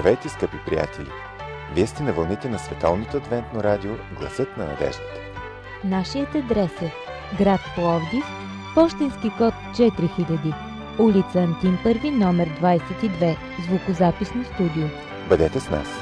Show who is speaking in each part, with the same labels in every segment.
Speaker 1: Здравейте, скъпи приятели! Вие сте на вълните на Световното адвентно радио Гласът на надеждата.
Speaker 2: Нашият адрес е град Пловдив, пощенски код 4000, улица Антим Първи, номер 22, звукозаписно студио.
Speaker 1: Бъдете с нас!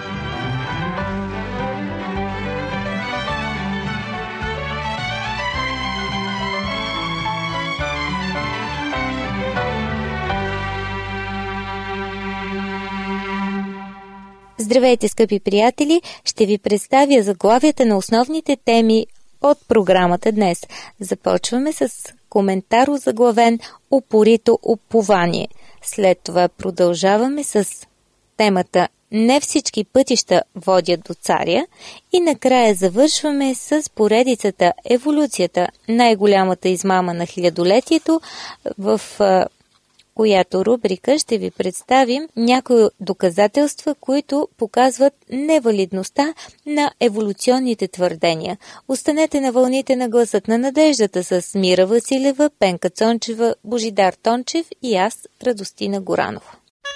Speaker 3: Здравейте, скъпи приятели! Ще ви представя заглавията на основните теми от програмата днес. Започваме с коментар озаглавен "Упорито упование". След това продължаваме с темата "Не всички пътища водят до царя" и накрая завършваме с поредицата "Еволюцията, най-голямата измама на хилядолетието", в която рубрика ще ви представим някои доказателства, които показват невалидността на еволюционните твърдения. Останете на вълните на Гласът на надеждата с Мира Василева, Пенка Цончева, Божидар Тончев и аз, Радостина Горанова.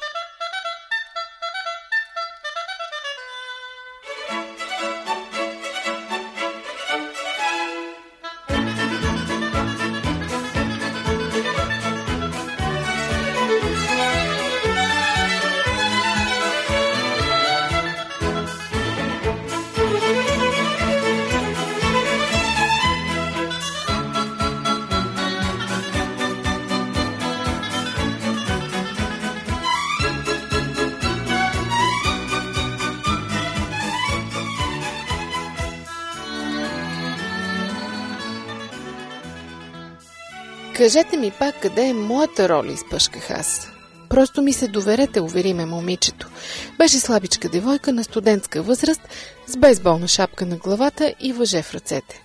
Speaker 4: Кажете ми пак, къде е моята роля, изпъшках аз. Просто ми се доверете, увери ме момичето. Беше слабичка девойка на студентска възраст, с бейсболна шапка на главата и въже в ръцете.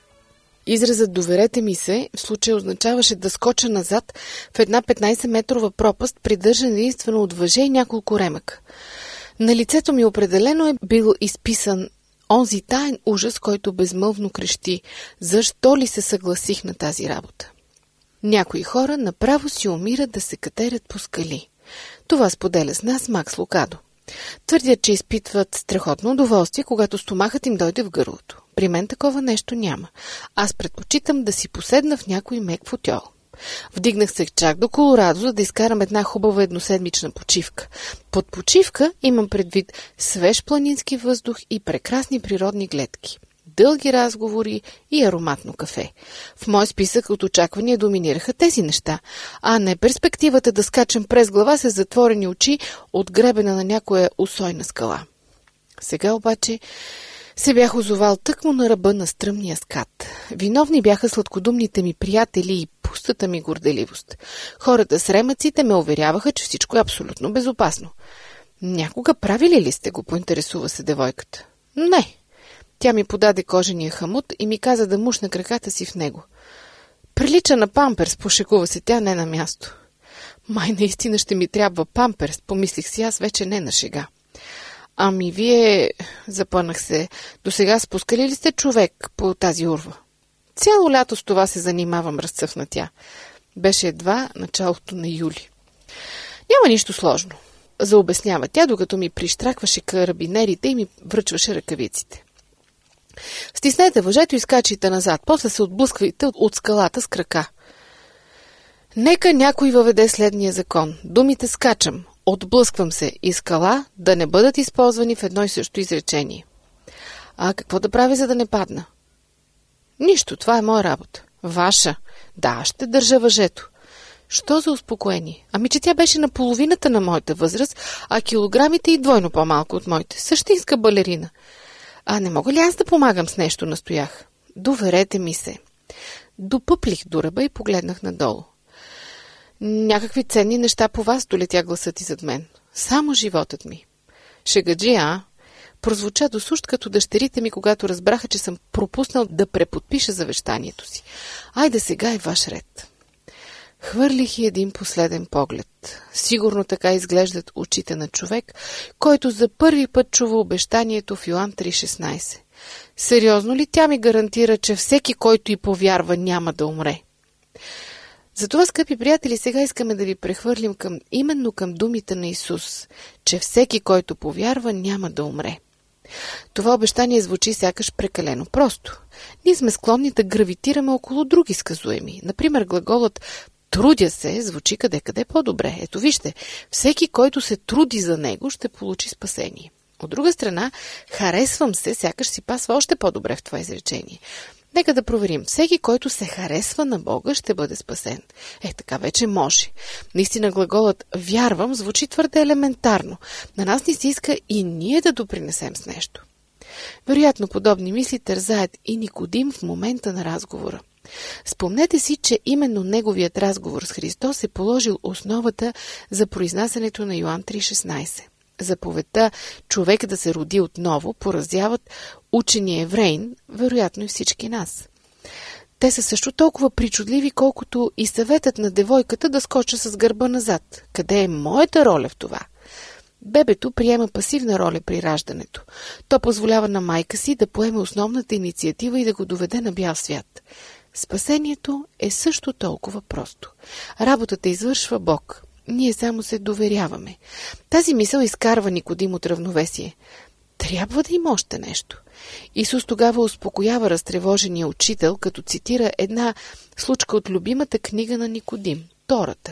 Speaker 4: Изразът "доверете ми се" в случая означаваше да скоча назад в една 15-метрова пропаст, придържан единствено от въже и няколко ремъка. На лицето ми определено е бил изписан онзи таен ужас, който безмълвно крещи: защо ли се съгласих на тази работа? Някои хора направо си умират да се катерят по скали. Това споделя с нас Макс Лукадо. Твърдят, че изпитват страхотно удоволствие, когато стомахът им дойде в гърлото. При мен такова нещо няма. Аз предпочитам да си поседна в някой мек футьол. Вдигнах се чак до Колорадо, за да изкарам една хубава едноседмична почивка. Под почивка имам предвид свеж планински въздух и прекрасни природни гледки, дълги разговори и ароматно кафе. В мой списък от очаквания доминираха тези неща, а не перспективата да скачам през глава с затворени очи от гребена на някоя усойна скала. Сега обаче се бях озовал тъкмо на ръба на стръмния скат. Виновни бяха сладкодумните ми приятели и пустата ми горделивост. Хората с ремъците ме уверяваха, че всичко е абсолютно безопасно. Някога правили ли сте го, поинтересува се девойката. Не. Тя ми подаде кожения хамут и ми каза да мушна краката си в него. Прилича на памперс, пошегува се тя, не на място. Май наистина ще ми трябва памперс, помислих си аз, вече не на шега. Ами вие, запънах се, досега спускали ли сте човек по тази урва? Цяло лято с това се занимавам, разцъфна тя. Беше едва началото на юли. Няма нищо сложно, заобяснява тя, докато ми прищракваше карабинерите и ми връчваше ръкавиците. Стиснете въжето и скачайте назад, после се отблъсквайте от скалата с крака. Нека някой въведе следния закон. Думите "скачам", "отблъсквам се" и "скала" да не бъдат използвани в едно и също изречение. А какво да правя, за да не падна? Нищо, това е моя работа. Ваша? Да, ще държа въжето. Що за успокоение? Ами, че тя беше на половината на моята възраст, а килограмите и двойно по-малко от моите. Същинска балерина. А не мога ли аз да помагам с нещо, настоях? Доверете ми се. Допъплих до ръба и погледнах надолу. Някакви ценни неща по вас, долетя гласът и зад мен. Само животът ми. Шегаджи, а? Прозвуча досущ като дъщерите ми, когато разбраха, че съм пропуснал да преподпиша завещанието си. Айде, сега е ваш ред. Хвърлих и един последен поглед. Сигурно така изглеждат очите на човек, който за първи път чува обещанието в Йоан 3,16. Сериозно ли тя ми гарантира, че всеки, който й повярва, няма да умре? Затова, скъпи приятели, сега искаме да ви прехвърлим именно към думите на Исус, че всеки, който повярва, няма да умре. Това обещание звучи сякаш прекалено просто. Ние сме склонни да гравитираме около други сказуеми. Например, глаголът «трудя се» звучи къде-къде по-добре. Ето вижте, всеки, който се труди за него, ще получи спасение. От друга страна, «харесвам се» сякаш си пасва още по-добре в това изречение. Нека да проверим. Всеки, който се харесва на Бога, ще бъде спасен. Така вече може. Наистина глаголът «вярвам» звучи твърде елементарно. На нас ни се иска и ние да допринесем с нещо. Вероятно, подобни мисли тързаят и Никодим в момента на разговора. Спомнете си, че именно неговият разговор с Христос е положил основата за произнасянето на Йоан 3,16. Заповедта човек да се роди отново поразяват учения евреин, вероятно и всички нас. Те са също толкова причудливи, колкото и съветът на девойката да скоча с гърба назад. Къде е моята роля в това? Бебето приема пасивна роля при раждането. То позволява на майка си да поеме основната инициатива и да го доведе на бял свят. Спасението е също толкова просто. Работата извършва Бог. Ние само се доверяваме. Тази мисъл изкарва Никодим от равновесие. Трябва да има още нещо. Исус тогава успокоява разтревожения учител, като цитира една случка от любимата книга на Никодим – Тората.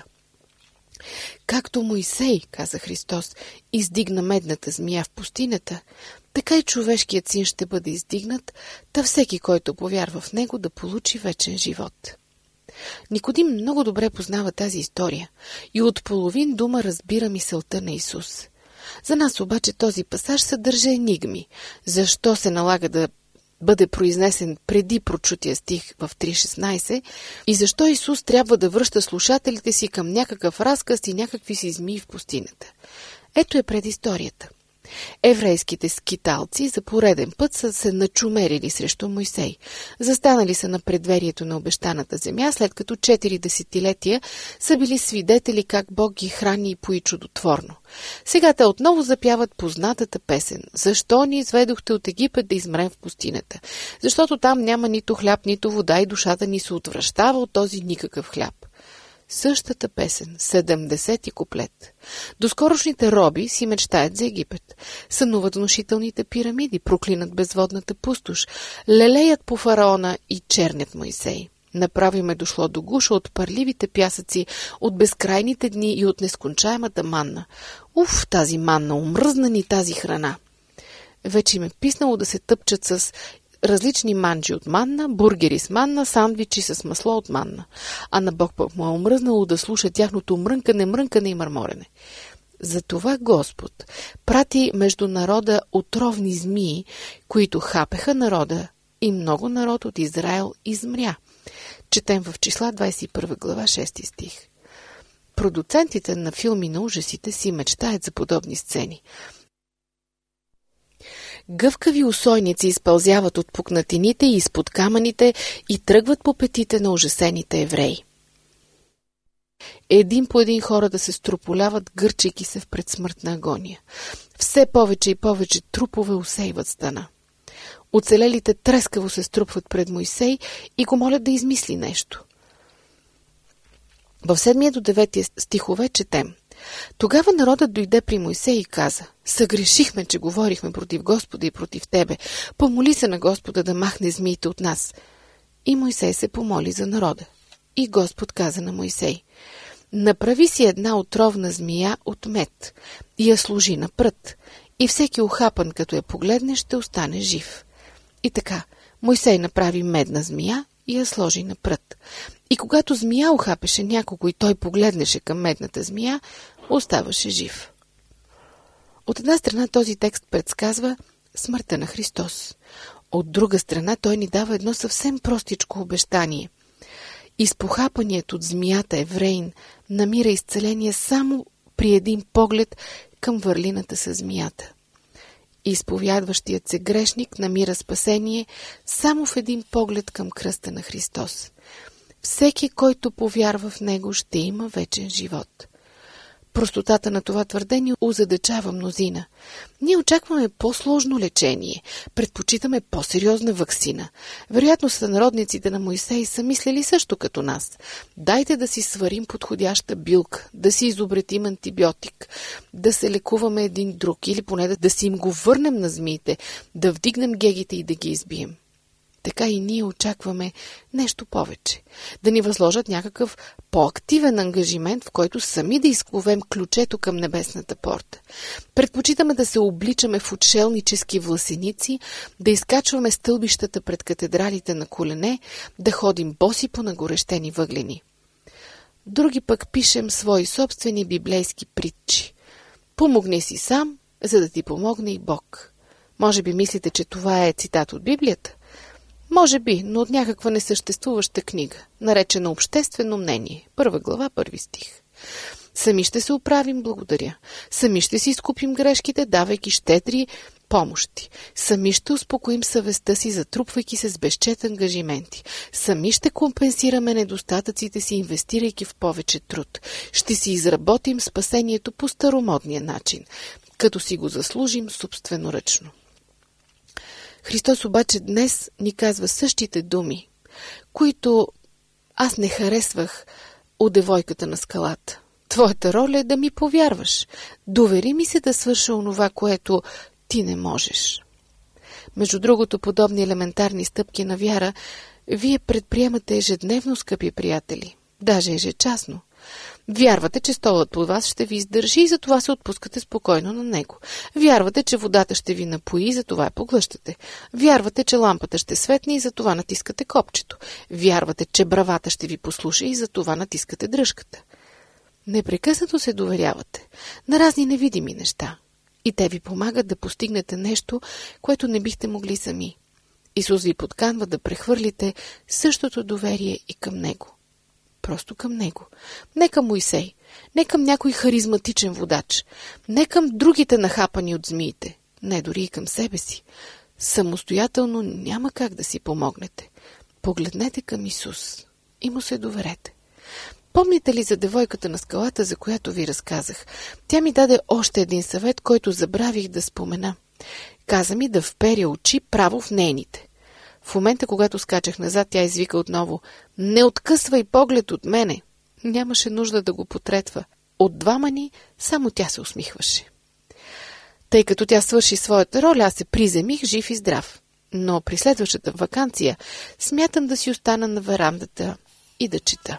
Speaker 4: Както Мойсей, каза Христос, издигна медната змия в пустинята, така и човешкият син ще бъде издигнат, та всеки, който повярва в него, да получи вечен живот. Никодим много добре познава тази история и от половин дума разбира мисълта на Исус. За нас обаче този пасаж съдържа енигми. Защо се налага да бъде произнесен преди прочутия стих в 3.16 и защо Исус трябва да връща слушателите си към някакъв разказ и някакви си змии в пустинята? Ето е предисторията. Еврейските скиталци за пореден път са се начумерили срещу Мойсей. Застанали са на предверието на обещаната земя, след като 4 десетилетия са били свидетели как Бог ги храни и пои чудотворно. Сега те отново запяват познатата песен. Защо ни изведохте от Египет да измрем в пустинята? Защото там няма нито хляб, нито вода и душата ни се отвращава от този никакъв хляб. Същата песен, 70-ти куплет. Доскорошните роби си мечтаят за Египет. Сънуват внушителните пирамиди, проклинат безводната пустош, лелеят по фараона и чернят Мойсей. Направо им е дошло до гуша от парливите пясъци, от безкрайните дни и от нескончаемата манна. Уф, тази манна, омръзна ни тази храна. Вече им е писнало да се тъпчат с различни манджи от манна, бургери с манна, сандвичи с масло от манна. А на Бог пък му е омръзнало да слуша тяхното мрънкане и мърморене. Затова Господ прати между народа отровни змии, които хапеха народа и много народ от Израел измря. Четем в Числа 21 глава 6 стих. Продуцентите на филми на ужасите си мечтаят за подобни сцени. Гъвкави усойници изпълзяват от пукнатините и изпод камъните и тръгват по петите на ужасените евреи. Един по един хората се строполяват, гърчейки се в предсмъртна агония. Все повече и повече трупове усейват стана. Оцелелите трескаво се струпват пред Мойсей и го молят да измисли нещо. В 7 до 9 стихове четем: Тогава народът дойде при Мойсей и каза: Съгрешихме, че говорихме против Господа и против тебе. Помоли се на Господа да махне змиите от нас. И Мойсей се помоли за народа. И Господ каза на Мойсей: Направи си една отровна змия от мед и я сложи на прът. И всеки ухапан, като я погледне, ще остане жив. И така, Мойсей направи медна змия и я сложи на прът. И когато змия ухапеше някого и той погледнеше към медната змия, оставаше жив. От една страна този текст предсказва смъртта на Христос. От друга страна той ни дава едно съвсем простичко обещание. Изпохапаният от змията евреин намира изцеление само при един поглед към върлината със змията. Изповядващият се грешник намира спасение само в един поглед към кръста на Христос. Всеки, който повярва в него, ще има вечен живот. Простотата на това твърдение озадачава мнозина. Ние очакваме по-сложно лечение, предпочитаме по-сериозна ваксина. Вероятно сънародниците на Мойсей са мислили също като нас. Дайте да си сварим подходяща билка, да си изобретим антибиотик, да се лекуваме един друг или поне да си им го върнем на змиите, да вдигнем гегите и да ги избием. Така и ние очакваме нещо повече. Да ни възложат някакъв по-активен ангажимент, в който сами да изковем ключето към небесната порта. Предпочитаме да се обличаме в отшелнически власеници, да изкачваме стълбищата пред катедралите на колене, да ходим боси по нагорещени въглени. Други пък пишем свои собствени библейски притчи. Помогни си сам, за да ти помогне и Бог. Може би мислите, че това е цитат от Библията? Може би, но от някаква несъществуваща книга, наречена Обществено мнение, 1 глава, 1 стих. Сами ще се оправим, благодаря. Сами ще си изкупим грешките, давайки щедри помощи. Сами ще успокоим съвестта си, затрупвайки се с безчет ангажименти. Сами ще компенсираме недостатъците си, инвестирайки в повече труд. Ще си изработим спасението по старомодния начин, като си го заслужим собственоръчно. Христос обаче днес ни казва същите думи, които аз не харесвах от девойката на скалата. Твоята роля е да ми повярваш. Довери ми се да свърша онова, което ти не можеш. Между другото, подобни елементарни стъпки на вяра вие предприемате ежедневно, скъпи приятели, даже ежечасно. Вярвате, че столът под вас ще ви издържи и затова се отпускате спокойно на него. Вярвате, че водата ще ви напои и затова я поглъщате. Вярвате, че лампата ще светне и затова натискате копчето. Вярвате, че бравата ще ви послуша и затова натискате дръжката. Непрекъснато се доверявате на разни невидими неща и те ви помагат да постигнете нещо, което не бихте могли сами. Исус ви подканва да прехвърлите същото доверие и към Него. Просто към Него. Не към Мойсей, не към някой харизматичен водач, не към другите нахапани от змиите, не дори и към себе си. Самостоятелно няма как да си помогнете. Погледнете към Исус и му се доверете. Помните ли за девойката на скалата, за която ви разказах? Тя ми даде още един съвет, който забравих да спомена. Каза ми да вперя очи право в нейните. В момента, когато скачах назад, тя извика отново: „Не откъсвай поглед от мене!“ Нямаше нужда да го потретва. От двама ни само тя се усмихваше. Тъй като тя свърши своята роля, аз се приземих жив и здрав. Но при следващата ваканция смятам да си остана на верандата и да чета.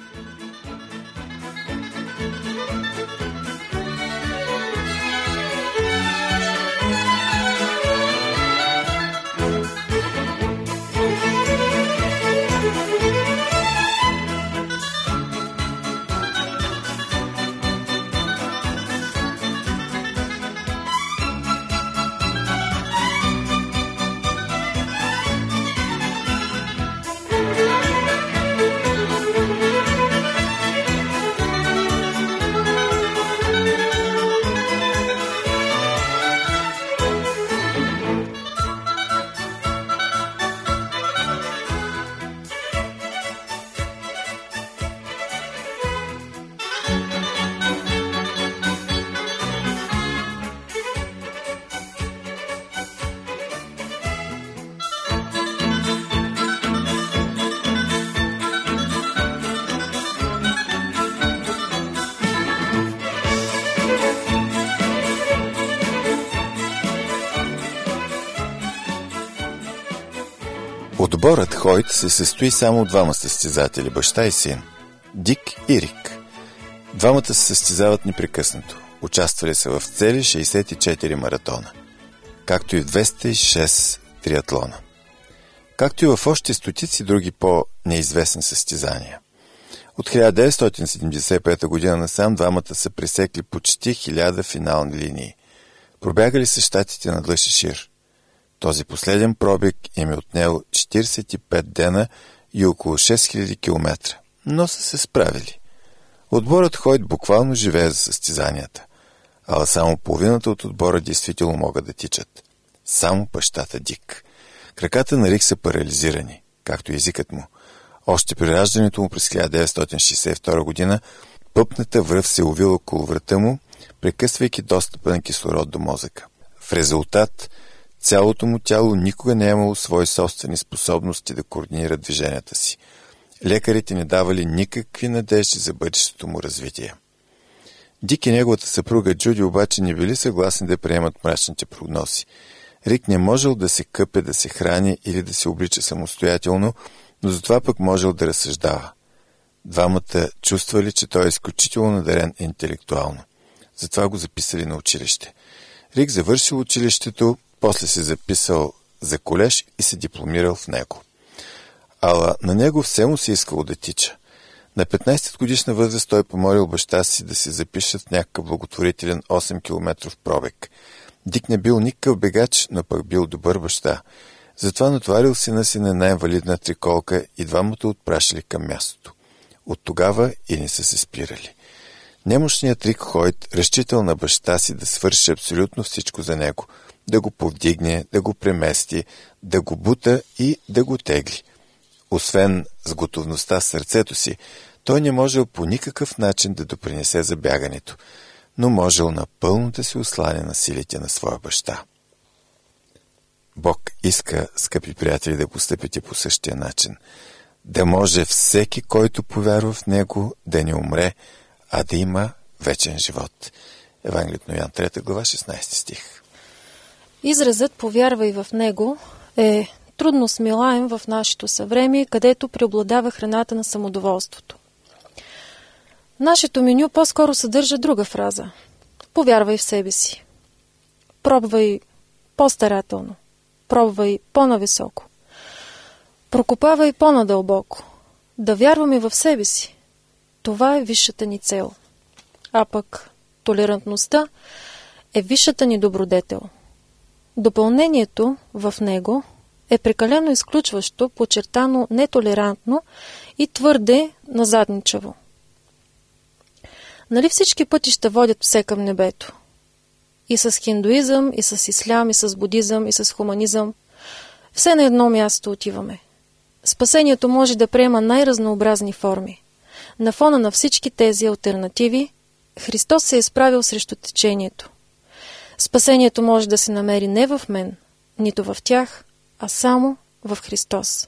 Speaker 1: Отборът Хойт се състои само от двама състезатели, баща и син – Дик и Рик. Двамата се състезават непрекъснато. Участвали са в цели 64 маратона, както и в 206 триатлона, както и в още стотици други по-неизвестни състезания. От 1975 година насам двамата са пресекли почти 1000 финални линии. Пробягали са щатите на Длъж и Шир. Този последен пробег им е отнел 45 дена и около 6000 км, но са се справили. Отборът Хойт буквално живее за състезанията, а само половината от отбора действително могат да тичат. Само бащата Дик. Краката на Рик са парализирани, както и езикът му. Още при раждането му през 1962 година Пъпната връв се уви около врата му, прекъсвайки достъпа на кислород до мозъка. В резултат, цялото му тяло никога не е имало свои собствени способности да координира движенията си. Лекарите не давали никакви надежди за бъдещето му развитие. Дик и неговата съпруга Джуди обаче не били съгласни да приемат мрачните прогнози. Рик не можел да се къпе, да се храни или да се облича самостоятелно, но затова пък можел да разсъждава. Двамата чувствали, че той е изключително надарен интелектуално. Затова го записали на училище. Рик завършил училището, после се записал за колеж и се дипломирал в него. Ала на него все му се искало да тича. На 15 годишна възраст той помолил баща си да се запишат в някакъв благотворителен 8 километров пробег. Дик не бил никакъв бегач, но пък бил добър баща. Затова натоварил сина си на една инвалидна триколка и двамата отпрашили към мястото. От тогава и не са се спирали. Немощният Рик Хойт разчитал на баща си да свърши абсолютно всичко за него. Да го повдигне, да го премести, да го бута и да го тегли. Освен с готовността в сърцето си, той не можел по никакъв начин да допринесе за бягането, но можел напълно да се осланя на силите на своя баща. Бог иска, скъпи приятели, да постъпите по същия начин. Да може всеки, който повярва в Него, да не умре, а да има вечен живот. Евангелието на Йоан 3 глава 16 стих.
Speaker 5: Изразът "повярвай в Него" е трудно смилаем в нашето съвремие, където преобладава храната на самодоволството. Нашето меню по-скоро съдържа друга фраза: повярвай в себе си. Пробвай по-старателно. Пробвай по-нависоко. Прокопавай по-надълбоко. Да вярваме в себе си. Това е висшата ни цел. А пък толерантността е висшата ни добродетел. Допълнението в него е прекалено изключващо, подчертано нетолерантно и твърде назадничаво. Нали всички пътища водят все към небето? И с хиндуизъм, и с ислям, и с будизъм, и с хуманизъм. Все на едно място отиваме. Спасението може да приема най-разнообразни форми. На фона на всички тези алтернативи, Христос се е изправил срещу течението. Спасението може да се намери не в мен, нито в тях, а само в Христос.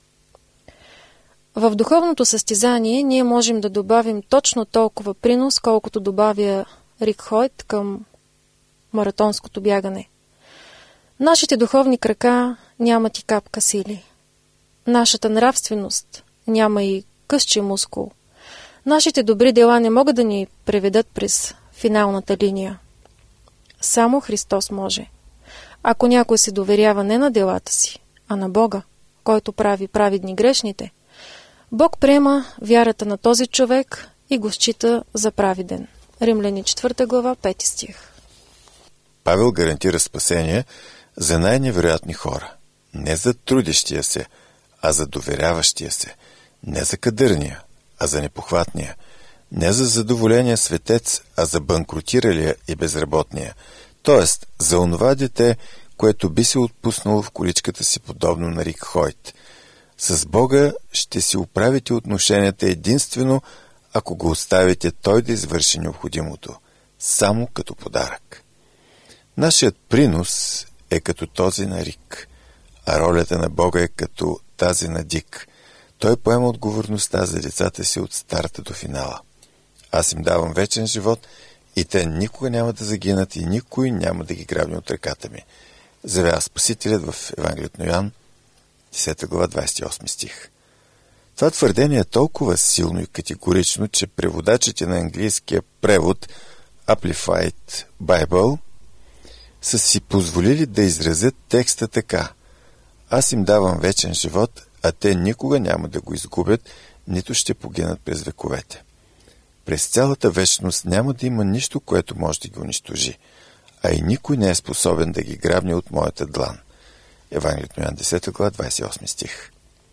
Speaker 5: В духовното състезание ние можем да добавим точно толкова принос, колкото добавя Рик Хойт към маратонското бягане. Нашите духовни крака нямат и капка сили. Нашата нравственост няма и късче мускул. Нашите добри дела не могат да ни преведат през финалната линия. Само Христос може. Ако някой се доверява не на делата си, а на Бога, който прави праведни грешните, Бог приема вярата на този човек и го счита за праведен. Римляни 4 глава 5 стих.
Speaker 1: Павел гарантира спасение за най-невероятни хора. Не за трудещия се, а за доверяващия се. Не за кадърния, а за непохватния. Не за задоволения светец, а за банкротиралия и безработния. Тоест, за онова дете, което би се отпуснало в количката си подобно на Рик Хойт. С Бога ще си оправите отношенията единствено, ако го оставите Той да извърши необходимото, само като подарък. Нашият принос е като този на Рик, а ролята на Бога е като тази на Дик. Той поема отговорността за децата си от старта до финала. Аз им давам вечен живот и те никога няма да загинат и никой няма да ги грабне от ръката ми. Заявява Спасителят в Евангелието на Йоан 10 глава 28 стих. Това твърдение е толкова силно и категорично, че преводачите на английския превод Amplified Bible са си позволили да изразят текста така: аз им давам вечен живот, а те никога няма да го изгубят, нито ще погинат през вековете. През цялата вечност няма да има нищо, което може да ги унищожи, а и никой не е способен да ги грабне от моята длан. Евангелието на Йоан 10 глава 28 стих.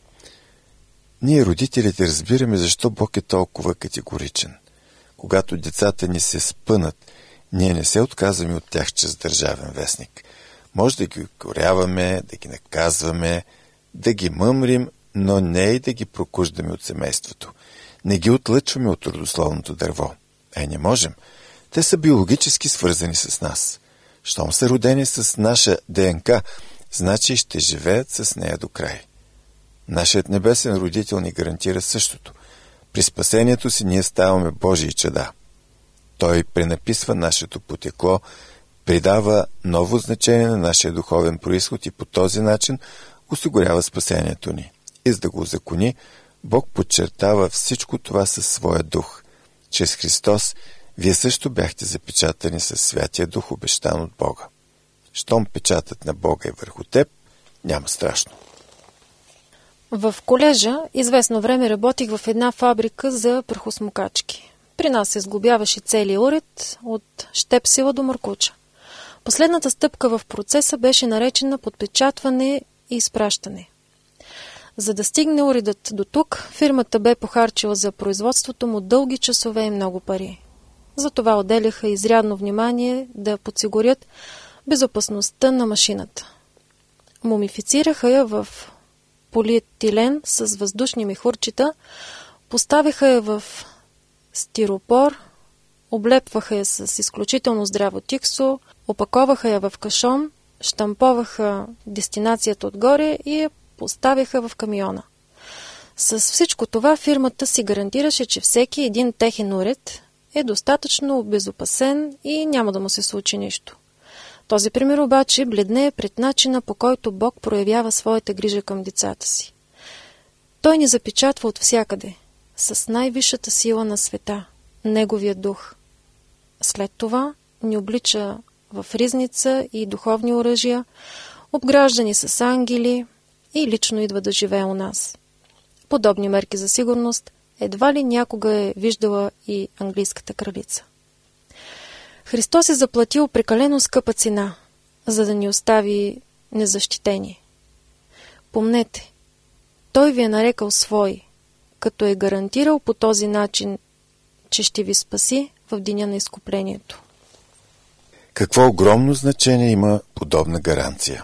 Speaker 1: Ние, родителите, разбираме защо Бог е толкова категоричен. Когато децата ни се спънат, ние не се отказваме от тях чрез държавен вестник. Може да ги укоряваме, да ги наказваме, да ги мъмрим, но не и да ги прокуждаме от семейството. Не ги отлъчваме от родословното дърво. Не можем. Те са биологически свързани с нас. Щом са родени с наша ДНК, значи ще живеят с нея до край. Нашият небесен родител ни гарантира същото. При спасението си ние ставаме Божии чада. Той пренаписва нашето потекло, придава ново значение на нашия духовен произход и по този начин осигурява спасението ни. И за да го узакони, Бог подчертава всичко това със своя дух. Чрез Христос вие също бяхте запечатани със Святия Дух, обещан от Бога. Щом печатът на Бога е върху теб, няма страшно.
Speaker 5: В колежа известно време работих в една фабрика за прахосмукачки. При нас се сглобяваше целият уред от щепсела до маркуча. Последната стъпка в процеса беше наречена подпечатване и изпращане. За да стигне уредът до тук, фирмата бе похарчила за производството му дълги часове и много пари. Затова отделяха изрядно внимание да подсигурят безопасността на машината. Мумифицираха я в полиетилен с въздушни мехурчета, поставиха я в стиропор, облепваха я с изключително здраво тиксо, опаковаха я в кашон, щамповаха дестинацията отгоре и я поставяха в камиона. С всичко това фирмата си гарантираше, че всеки един техен уред е достатъчно обезопасен и няма да му се случи нищо. Този пример обаче бледнее пред начина, по който Бог проявява своята грижа към децата си. Той ни запечатва от всякъде, с най-висшата сила на света, Неговия дух. След това ни облича в ризница и духовни оръжия, обграждани с ангели и лично идва да живее у нас. Подобни мерки за сигурност едва ли някога е виждала и английската кралица. Христос е заплатил прекалено скъпа цена, за да ни остави незащитени. Помнете, Той ви е нарекал свой, като е гарантирал по този начин, че ще ви спаси в деня на изкуплението.
Speaker 1: Какво огромно значение има подобна гаранция?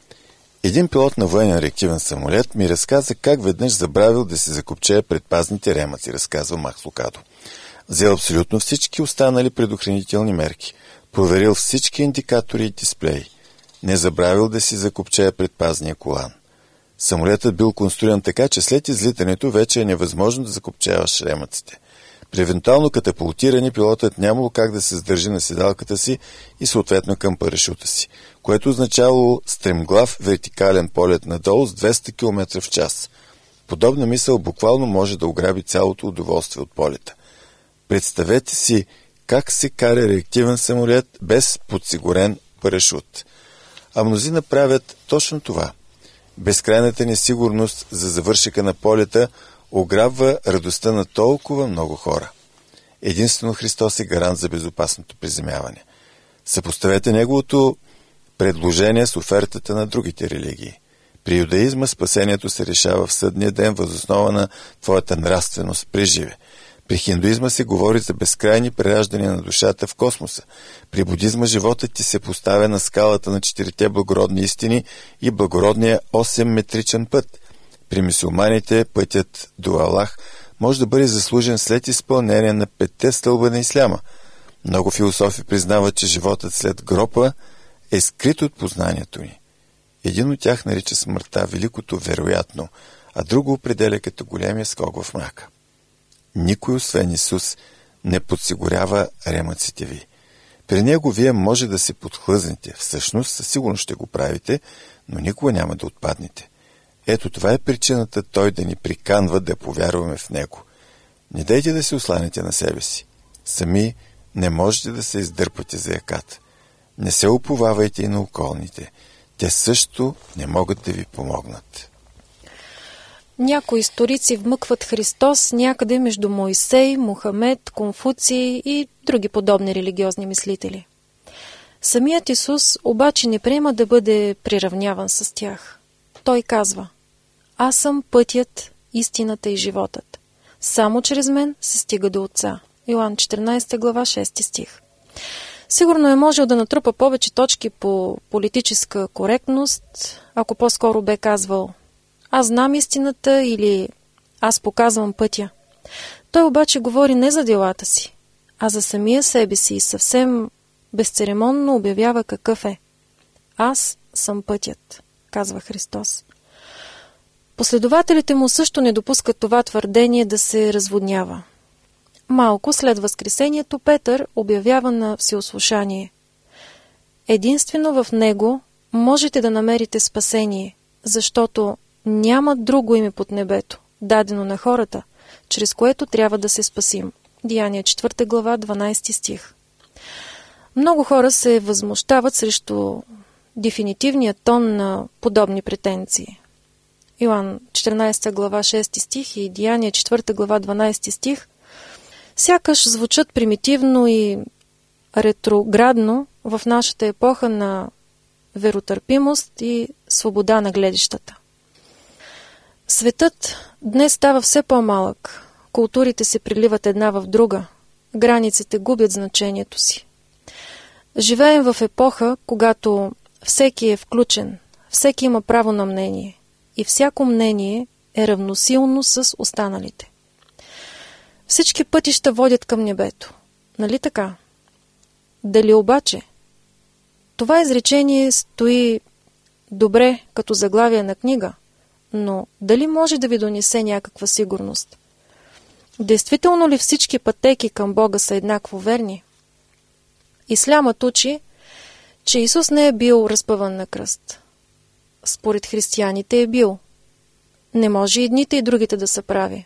Speaker 1: Един пилот на военен реактивен самолет ми разказа как веднъж забравил да се закопчее предпазните ремъци, разказва Макс Лукадо. Взел абсолютно всички останали предохранителни мерки, проверил всички индикатори и дисплеи, не забравил да си закопчее предпазния колан. Самолетът бил конструиран така, че след излитането вече е невъзможно да закопчеваш ремъците. При евентуално катапултиране пилотът нямало как да се задържи на седалката си и съответно към парашута си, което означавало стремглав вертикален полет надолу с 200 км в час. Подобна мисъл буквално може да ограби цялото удоволствие от полета. Представете си как се кара реактивен самолет без подсигурен парашут. А мнозина правят точно това. Безкрайната несигурност за завършека на полета ограбва радостта на толкова много хора. Единствено Христос е гарант за безопасното приземяване. Съпоставете неговото предложение с офертата на другите религии. При юдаизма спасението се решава в съдния ден въз основа на твоята нравственост при живе. При хиндуизма се говори за безкрайни прераждания на душата в космоса. При будизма животът ти се поставя на скалата на 4 благородни истини и благородния 8-метричен път. При мюсюлманите пътят до Аллах може да бъде заслужен след изпълнение на 5 стълба на исляма. Много философи признават, че животът след гроба е скрит от познанието ни. Един от тях нарича смъртта великото вероятно, а друго определя като големия скок в мрака. Никой освен Исус не подсигурява ремъците ви. При него вие може да се подхлъзнете. Всъщност, със сигурност ще го правите, но никога няма да отпаднете. Ето това е причината той да ни приканва да повярваме в него. Не дайте да се осланяте на себе си. Сами не можете да се издърпате за яката. Не се уповавайте и на околните. Те също не могат да ви помогнат.
Speaker 5: Някои историци вмъкват Христос някъде между Моисей, Мухамед, Конфуций и други подобни религиозни мислители. Самият Исус обаче не приема да бъде приравняван с тях. Той казва: Аз съм пътят, истината и животът. Само чрез мен се стига до Отца. Йоан 14 глава 6 стих. Сигурно е можел да натрупа повече точки по политическа коректност, ако по-скоро бе казвал: Аз знам истината или Аз показвам пътя. Той обаче говори не за делата си, а за самия себе си и съвсем безцеремонно обявява какъв е. Аз съм пътят, казва Христос. Последователите му също не допускат това твърдение да се разводнява. Малко след Възкресението Петър обявява на всеослушание: единствено в него можете да намерите спасение, защото няма друго име под небето, дадено на хората, чрез което трябва да се спасим. Деяния 4 глава, 12 стих. Много хора се възмущават срещу дефинитивния тон на подобни претенции. Йоан 14 глава 6 стих и Деяния 4 глава 12 стих сякаш звучат примитивно и ретроградно в нашата епоха на веротърпимост и свобода на гледищата. Светът днес става все по-малък, културите се приливат една в друга, границите губят значението си. Живеем в епоха, когато всеки е включен, всеки има право на мнение и всяко мнение е равносилно с останалите. Всички пътища водят към небето. Нали така? Дали обаче? Това изречение стои добре като заглавие на книга, но дали може да ви донесе някаква сигурност? Действително ли всички пътеки към Бога са еднакво верни? Ислямът учи, че Исус не е бил разпъван на кръст. Според християните е бил. Не може и едните и другите да са прави.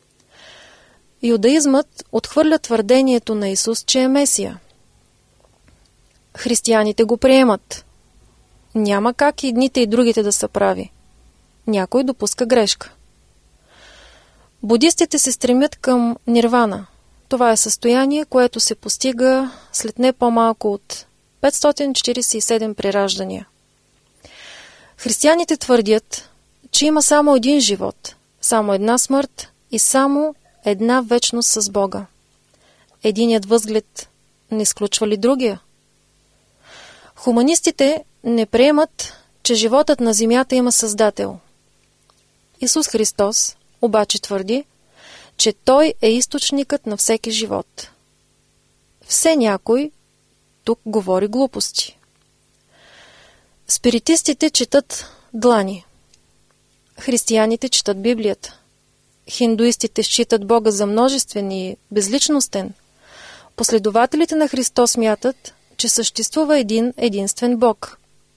Speaker 5: Юдаизмът отхвърля твърдението на Исус, че е Месия. Християните го приемат. Няма как и едните и другите да са прави. Някой допуска грешка. Будистите се стремят към нирвана. Това е състояние, което се постига след не по-малко от 547 прераждания. Християните твърдят, че има само един живот, само една смърт и само една вечност с Бога. Единият възглед не изключва ли другия? Хуманистите не приемат, че животът на земята има създател. Исус Христос обаче твърди, че Той е източникът на всеки живот. Все някой тук говори глупости. Спиритистите четат длани. Християните четат Библията. Хиндуистите считат Бога за множествен и безличностен. Последователите на Христос смятат, че съществува един единствен Бог.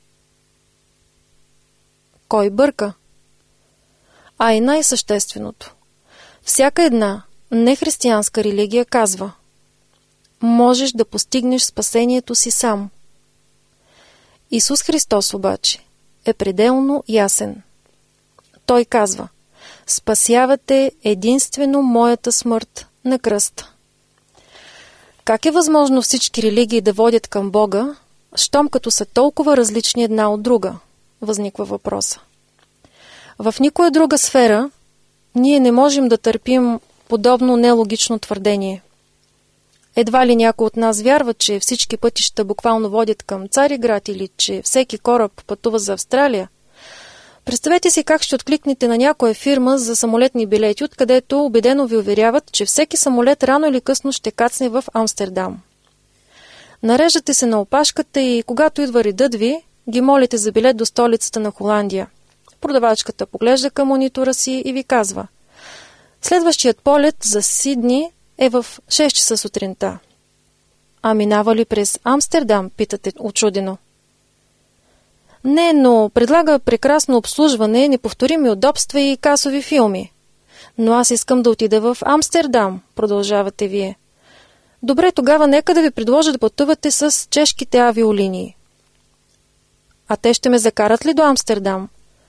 Speaker 5: Кой бърка? А и най-същественото. Всяка една нехристиянска религия казва: можеш да постигнеш спасението си сам. Исус Христос обаче е пределно ясен. Той казва: спасявате единствено моята смърт на кръста. Как е възможно всички религии да водят към Бога, щом като са толкова различни една от друга? Възниква въпроса. В никоя друга сфера ние не можем да търпим подобно нелогично твърдение. Едва ли някой от нас вярва, че всички пътища буквално водят към Цариград или че всеки кораб пътува за Австралия? Представете си как ще откликнете на някоя фирма за самолетни билети, откъдето убедено ви уверяват, че всеки самолет рано или късно ще кацне в Амстердам. Нареждате се на опашката и когато идва редът ви, ги молите за билет до столицата на Холандия. Продавачката поглежда към монитора си и ви казва: следващият полет за Сидни е в 6 часа сутринта. А минава ли през Амстердам, питате учудено. Не, но предлага прекрасно обслужване, неповторими удобства и касови филми. Но аз искам да отида в Амстердам, продължавате вие. Добре, тогава нека да ви предложа да пътувате с чешките авиолинии. А те ще ме закарат ли до Амстердам?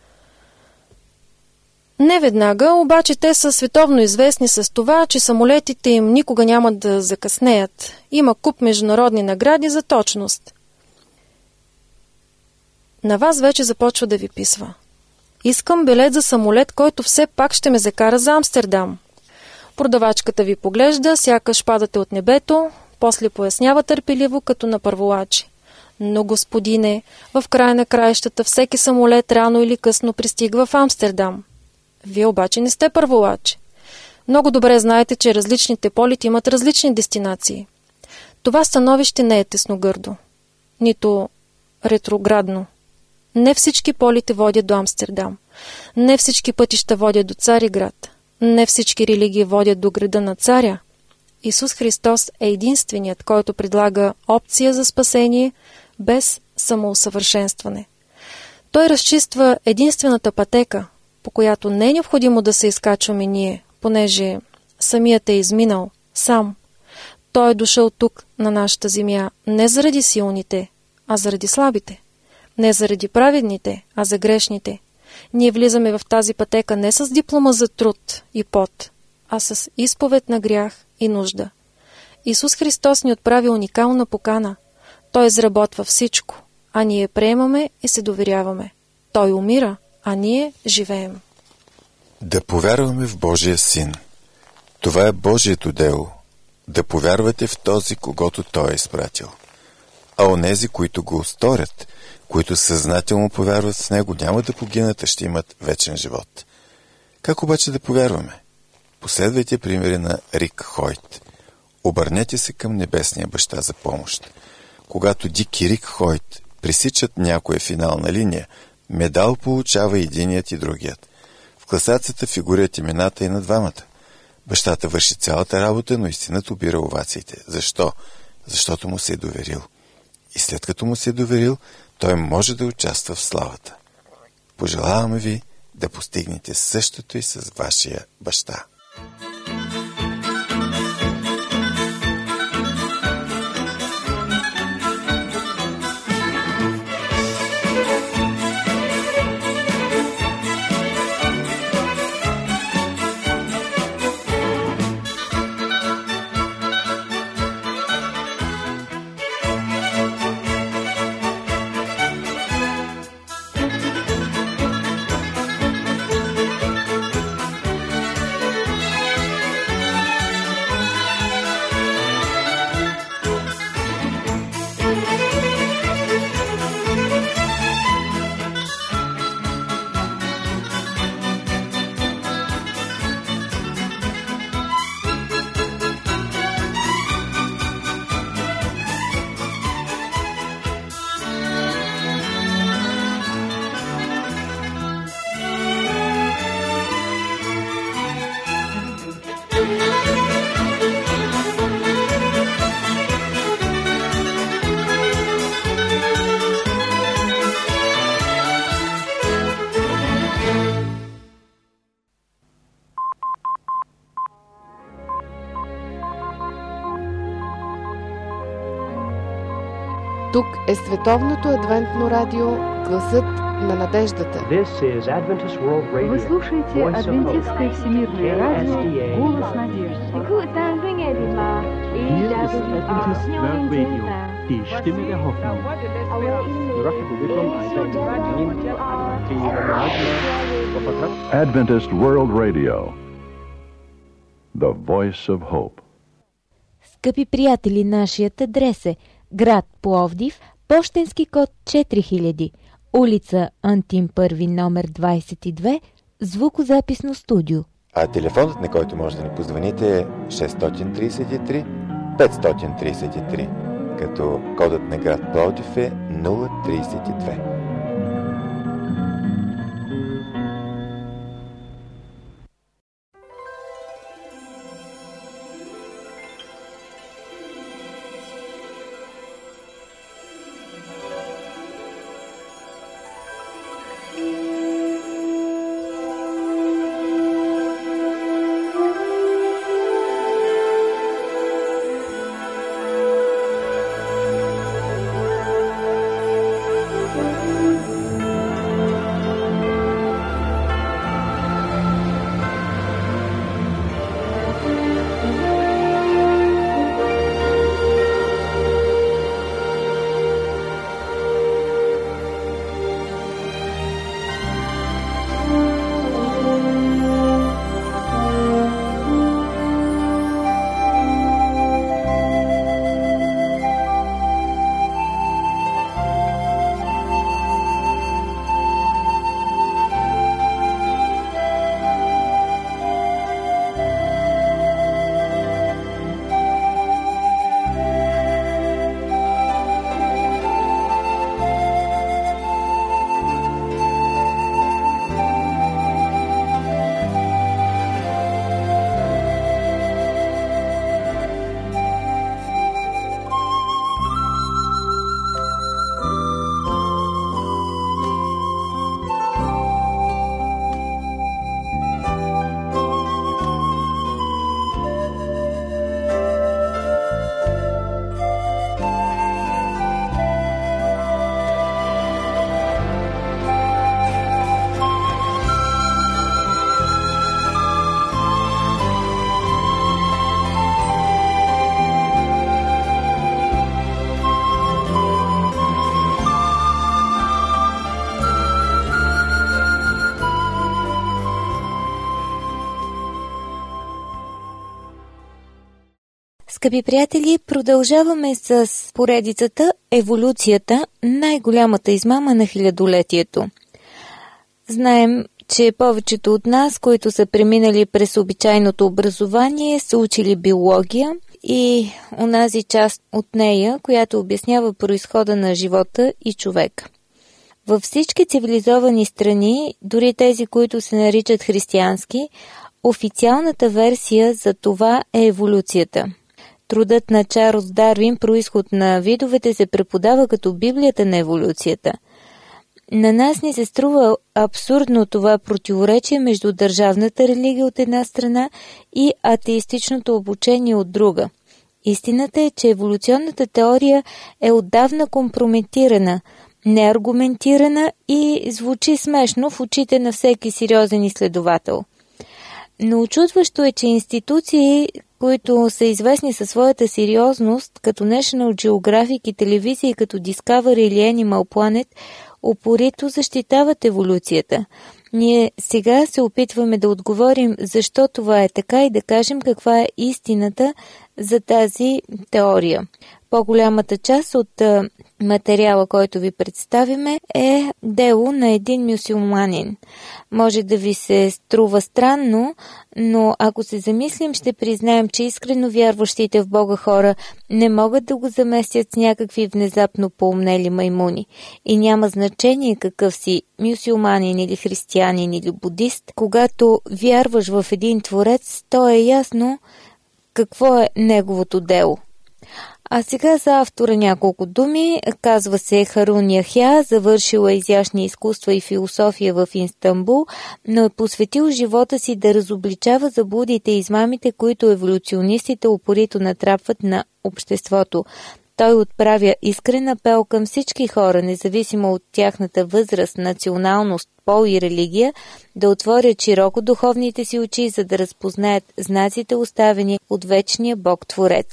Speaker 5: Не веднага, обаче те са световно известни с това, че самолетите им никога няма да закъснеят. Има куп международни награди за точност. На вас вече започва да ви писва. Искам билет за самолет, който все пак ще ме закара за Амстердам. Продавачката ви поглежда, сякаш падате от небето, после пояснява търпеливо, като на първолачи. Но, господине, в края на краищата всеки самолет рано или късно пристига в Амстердам. Вие обаче не сте първолачи. Много добре знаете, че различните полети имат различни дестинации. Това становище не е тесногърдо, нито ретроградно. Не всички полети водят до Амстердам. Не всички пътища водят до Цариград. Не всички религии водят до града на царя. Исус Христос е единственият, който предлага опция за спасение без самоусъвършенстване. Той разчиства единствената пътека, по която не е необходимо да се изкачваме ние, понеже самият е изминал сам. Той е дошъл тук на нашата земя не заради силните, а заради слабите. Не заради праведните, а за грешните. Ние влизаме в тази пътека не с диплома за труд и пот, а с изповед на грях и нужда. Исус Христос ни отправи уникална покана. Той изработва всичко, а ние приемаме и се доверяваме. Той умира, а ние живеем.
Speaker 1: Да повярваме в Божия Син. Това е Божието дело. Да повярвате в този, когото Той е изпратил. А онези, които го сторят, които съзнателно повярват в Него, няма да погинат, а ще имат вечен живот. Как обаче да повярваме? Последвайте примери на Рик Хойт. Обърнете се към Небесния баща за помощ. Когато Дик и Рик Хойт пресичат някоя финална линия, медал получава единият и другият. В класацията фигурират имената и на двамата. Бащата върши цялата работа, но и синът обира овациите. Защо? Защото му се е доверил. И след като му се е доверил, той може да участва в славата. Пожелаваме ви да постигнете същото и с вашия баща.
Speaker 4: Тук е Световното адвентно радио, гласът на надеждата.
Speaker 6: Вы слушаете Адвентистское всемирное радио «Голос надежды».
Speaker 7: Die Stimme der Hoffnung.
Speaker 8: Adventist World Radio, the voice of hope.
Speaker 2: Скъпи приятели, нашият адрес е град Пловдив, пощенски код 4000, улица Антим Първи, номер 22, звукозаписно студио.
Speaker 1: А телефонът, на който може да ни позвоните, е 633 533, като кодът на град Пловдив е 032.
Speaker 3: Скъпи приятели, продължаваме с поредицата "Еволюцията, най-голямата измама на хилядолетието". Знаем, че повечето от нас, които са преминали през обичайното образование, са учили биология и онази част от нея, която обяснява произхода на живота и човек. Във всички цивилизовани страни, дори тези, които се наричат християнски, официалната версия за това е еволюцията. Трудът на Чарлз Дарвин "Произход на видовете" се преподава като Библията на еволюцията. На нас ни се струва абсурдно това противоречие между държавната религия от една страна и атеистичното обучение от друга. Истината е, че еволюционната теория е отдавна компрометирана, неаргументирана и звучи смешно в очите на всеки сериозен изследовател. Но учудващо е, че институции, които са известни със своята сериозност, като National Geographic и телевизии като Discovery или Animal Planet, упорито защитават еволюцията. Ние сега се опитваме да отговорим защо това е така и да кажем каква е истината за тази теория. По-голямата част от материала, който ви представиме, е дело на един мюсюлманин. Може да ви се струва странно, но ако се замислим, ще признаем, че искрено вярващите в Бога хора не могат да го заместят с някакви внезапно поумнели маймуни. И няма значение какъв си мюсюлманин или християнин или будист. Когато вярваш в един творец, то е ясно какво е неговото дело. А сега за автора няколко думи. Казва се Харун Яхя, завършила изящни изкуства и философия в Истанбул, но е посветил живота си да разобличава заблудите и измамите, които еволюционистите упорито натрапват на обществото. Той отправя искрен апел към всички хора, независимо от тяхната възраст, националност, пол и религия, да отворят широко духовните си очи, за да разпознаят знаците, оставени от вечния Бог-творец.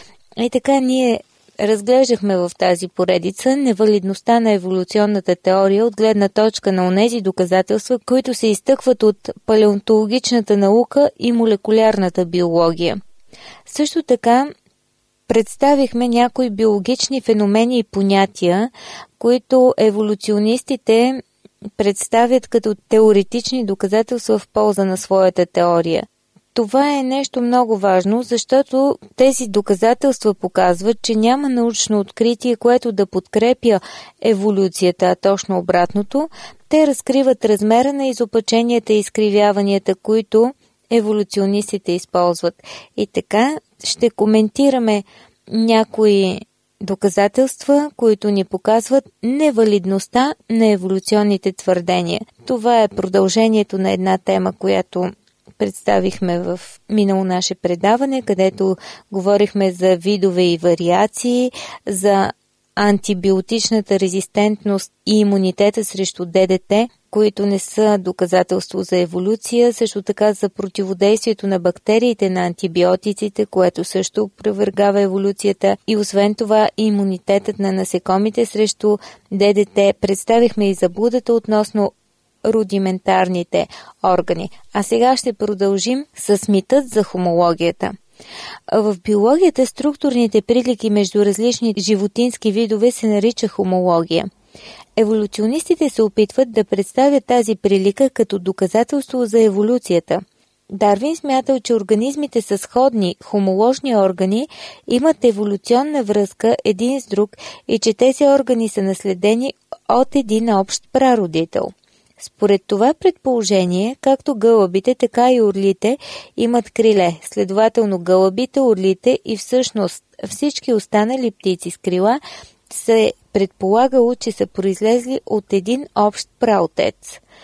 Speaker 3: И така ние разглеждахме в тази поредица невалидността на еволюционната теория от гледна точка на онези доказателства, които се изтъкват от палеонтологичната наука и молекулярната биология. Също така представихме някои биологични феномени и понятия, които еволюционистите представят като теоретични доказателства в полза на своята теория. Това е нещо много важно, защото тези доказателства показват, че няма научно откритие, което да подкрепя еволюцията, а точно обратното. Те разкриват размера на изопаченията и изкривяванията, които еволюционистите използват. И така ще коментираме някои доказателства, които ни показват невалидността на еволюционните твърдения. Това е продължението на една тема, която представихме в минало наше предаване, където говорихме за видове и вариации, за антибиотичната резистентност и имунитета срещу ДДТ, които не са доказателство за еволюция, също така за противодействието на бактериите на антибиотиците, което също опровергава еволюцията, и освен това имунитетът на насекомите срещу ДДТ. Представихме и заблудата относно рудиментарните органи. А сега ще продължим с митът за хомологията. В биологията структурните прилики между различни животински видове се нарича хомология. Еволюционистите се опитват да представят тази прилика като доказателство за еволюцията. Дарвин смятал, че организмите с сходни хомоложни органи имат еволюционна връзка един с друг и че тези органи са наследени от един общ прародител. Според това предположение, както гълъбите, така и орлите имат криле, следователно гълъбите, орлите и всъщност всички останали птици с крила се предполагало, че са произлезли от един общ праотец.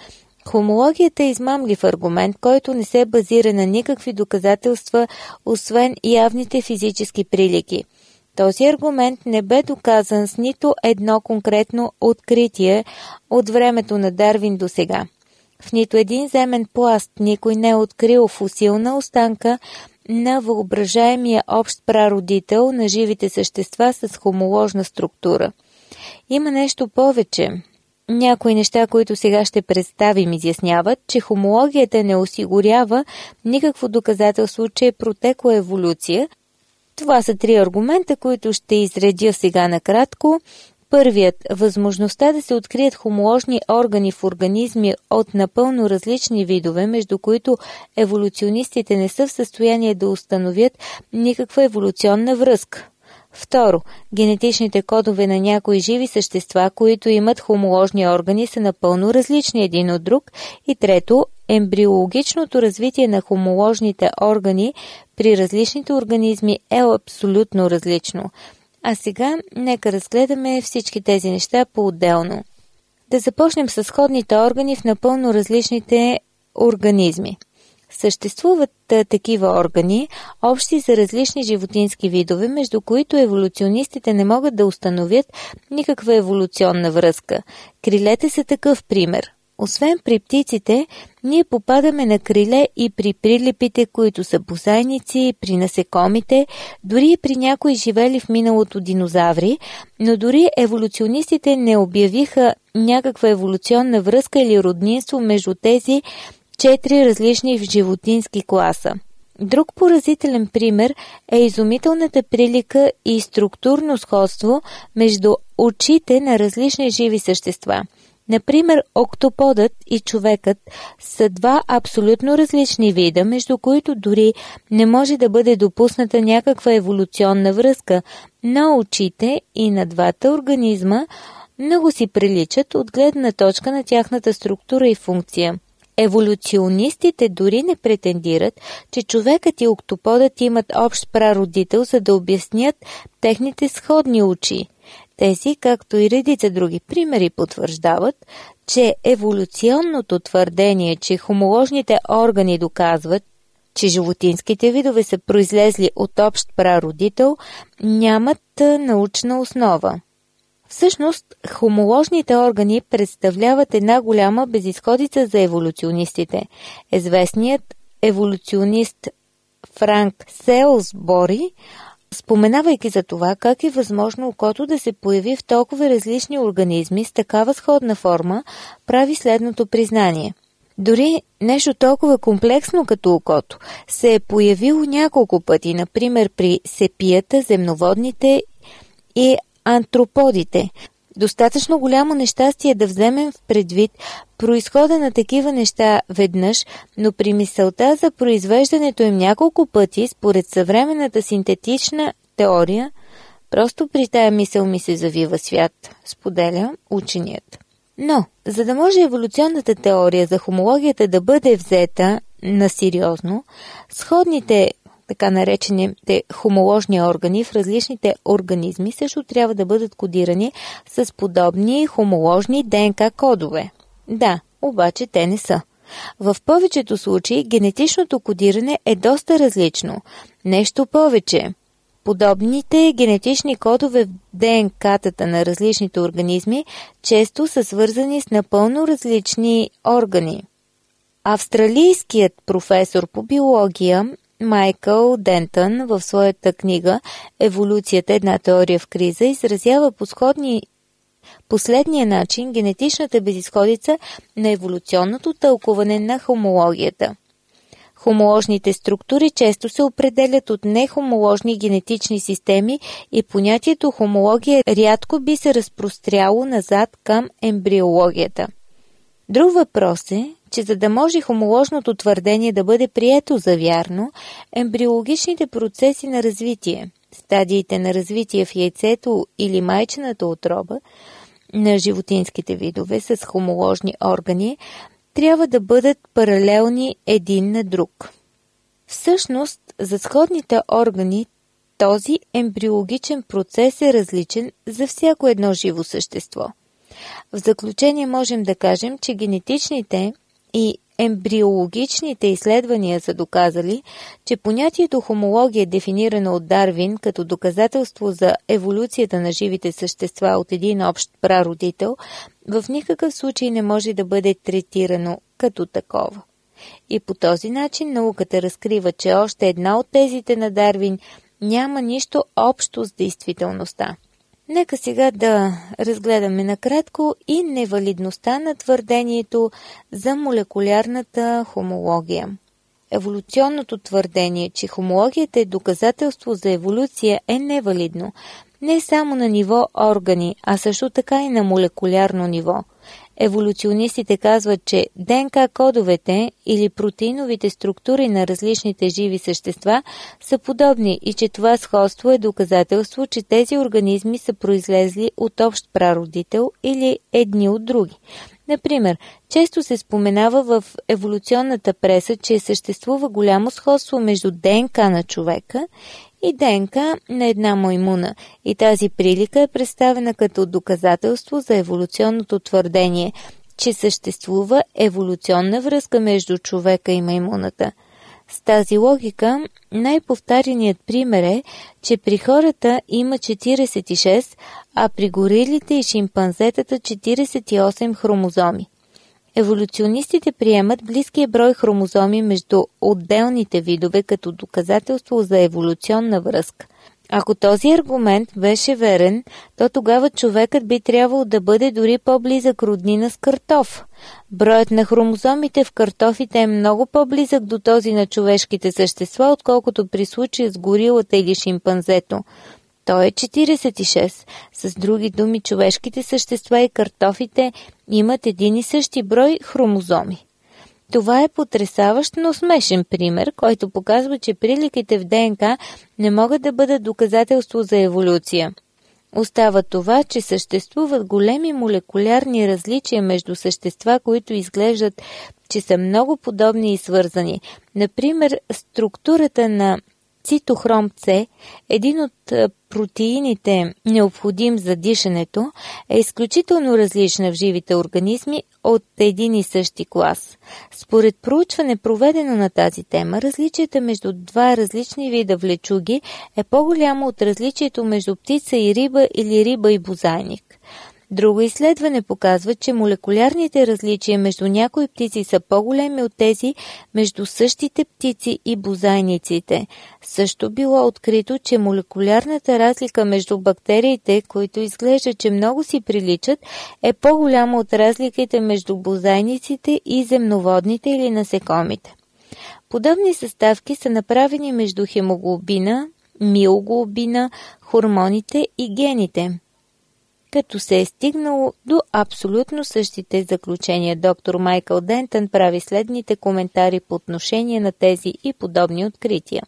Speaker 3: Хомологията е измамлив аргумент, който не се базира на никакви доказателства, освен явните физически прилики. Този аргумент не бе доказан с нито едно конкретно откритие от времето на Дарвин до сега. В нито един земен пласт никой не е открил фосилна останка на въображаемия общ прародител на живите същества с хомоложна структура. Има нещо повече. Някои неща, които сега ще представим, изясняват, че хомологията не осигурява никакво доказателство, че е протекла еволюция, Това са 3 аргумента, които ще изредя сега накратко. Първият – възможността да се открият хомоложни органи в организми от напълно различни видове, между които еволюционистите не са в състояние да установят никаква еволюционна връзка. Второ, генетичните кодове на някои живи същества, които имат хомоложни органи, са напълно различни един от друг. И трето, ембриологичното развитие на хомоложните органи при различните организми е абсолютно различно. А сега нека разгледаме всички тези неща по-отделно. Да започнем с сходните органи в напълно различните организми. Съществуват такива органи, общи за различни животински видове, между които еволюционистите не могат да установят никаква еволюционна връзка. Крилете са такъв пример. Освен при птиците, ние попадаме на криле и при прилипите, които са бозайници, при насекомите, дори и при някои живели в миналото динозаври, но дори еволюционистите не обявиха някаква еволюционна връзка или роднинство между тези 4 различни животински класа. Друг поразителен пример е изумителната прилика и структурно сходство между очите на различни живи същества. Например, октоподът и човекът са 2 абсолютно различни вида, между които дори не може да бъде допусната някаква еволюционна връзка, но очите и на двата организма много си приличат от гледна точка на тяхната структура и функция. Еволюционистите дори не претендират, че човекът и октоподът имат общ прародител, за да обяснят техните сходни очи. Тези, както и редица други примери, потвърждават, че еволюционното твърдение, че хомоложните органи доказват, че животинските видове са произлезли от общ прародител, нямат научна основа. Всъщност, хомоложните органи представляват една голяма безизходица за еволюционистите. Известният еволюционист Франк Селсбори, споменавайки за това как е възможно окото да се появи в толкова различни организми с такава сходна форма, прави следното признание. Дори нещо толкова комплексно като окото се е появило няколко пъти, например при сепията, земноводните и антроподите. Достатъчно голямо нещастие да вземем в предвид произхода на такива неща веднъж, но при мисълта за произвеждането им няколко пъти, според съвременната синтетична теория, просто при тая мисъл ми се завива свят, споделя ученият. Но, за да може еволюционната теория за хомологията да бъде взета на сериозно, сходните така наречените хомоложни органи в различните организми също трябва да бъдат кодирани с подобни хомоложни ДНК кодове. Да, обаче те не са. В повечето случаи генетичното кодиране е доста различно. Нещо повече. Подобните генетични кодове в ДНК-тата на различните организми често са свързани с напълно различни органи. Австралийският професор по биология Майкъл Дентън в своята книга «Еволюцията – една теория в криза» изразява последния начин генетичната безизходица на еволюционното тълкуване на хомологията. Хомоложните структури често се определят от нехомоложни генетични системи и понятието хомология рядко би се разпростряло назад към ембриологията. Друг въпрос е, че за да може хомоложното твърдение да бъде прието за вярно, ембриологичните процеси на развитие, стадиите на развитие в яйцето или майчината утроба на животинските видове с хомоложни органи трябва да бъдат паралелни един на друг. Всъщност, за сходните органи този ембриологичен процес е различен за всяко едно живо същество. В заключение можем да кажем, че генетичните и ембриологичните изследвания са доказали, че понятието хомология, дефинирано от Дарвин като доказателство за еволюцията на живите същества от един общ прародител, в никакъв случай не може да бъде третирано като такова. И по този начин науката разкрива, че още една от тезите на Дарвин няма нищо общо с действителността. Нека сега да разгледаме накратко и невалидността на твърдението за молекулярната хомология. еволюционното твърдение, че хомологията е доказателство за еволюция, е невалидно. Не само на ниво органи, а също така и на молекулярно ниво. Еволюционистите казват, че ДНК кодовете или протеиновите структури на различните живи същества са подобни и че това сходство е доказателство, че тези организми са произлезли от общ прародител или едни от други. Например, често се споменава в еволюционната преса, че съществува голямо сходство между ДНК на човека и ДНК на една маймуна, и тази прилика е представена като доказателство за еволюционното твърдение, че съществува еволюционна връзка между човека и маймуната. С тази логика, най-повтаряният пример е, че при хората има 46, а при горилите и шимпанзетата 48 хромозоми. Еволюционистите приемат близкия брой хромозоми между отделните видове като доказателство за еволюционна връзка. Ако този аргумент беше верен, то тогава човекът би трябвало да бъде дори по-близък роднина с картоф. Броят на хромозомите в картофите е много по-близък до този на човешките същества, отколкото при случая с горилата или шимпанзето. Той е 46. С други думи, човешките същества и картофите имат един и същи брой хромозоми. Това е потресаващ, но смешен пример, който показва, че приликите в ДНК не могат да бъдат доказателство за еволюция. Остава това, че съществуват големи молекулярни различия между същества, които изглеждат, че са много подобни и свързани. Например, структурата на цитохром С, един от протеините, необходим за дишането, е изключително различна в живите организми от един и същи клас. Според проучване, проведено на тази тема, различията между два различни вида влечуги е по-голямо от различието между птица и риба или риба и бозайник. Друго изследване показва, че молекулярните различия между някои птици са по-големи от тези между същите птици и бозайниците. Също било открито, че молекулярната разлика между бактериите, които изглеждат, че много си приличат, е по-голяма от разликите между бозайниците и земноводните или насекомите. Подобни съставки са направени между хемоглобина, миоглобина, хормоните и гените, като се е стигнало до абсолютно същите заключения. Доктор Майкъл Дентън прави следните коментари по отношение на тези и подобни открития.